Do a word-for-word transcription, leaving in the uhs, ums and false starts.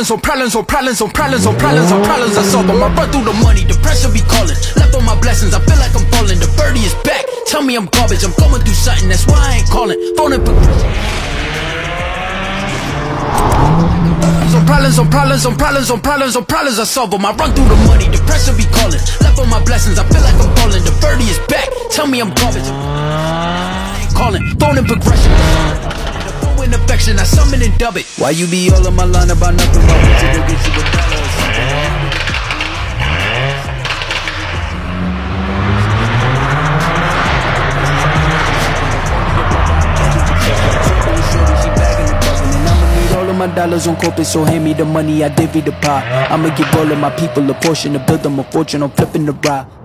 problems on problems on problems on problems on problems on problems I solve them. I run through the money, the pressure be calling. Left on my blessings, I feel like I'm falling. The birdie is back, tell me I'm garbage. I'm going through something, that's why I ain't calling. Phone and on problems on problems on problems on problems on problems I solve them. I run through the money, the pressure be calling. Left on my blessings, I feel like I'm falling. The birdie is back, tell me I'm garbage. I ain't calling, phone and progression. In affection, I summon and dub it. Why you be all on my line about nothing? Why would you go get you a dollar or something? I'ma need all of my dollars on corporate, so hand me the money, I divvy the pie. I'ma give all of my people a portion to build them a fortune, I'm flipping the ride.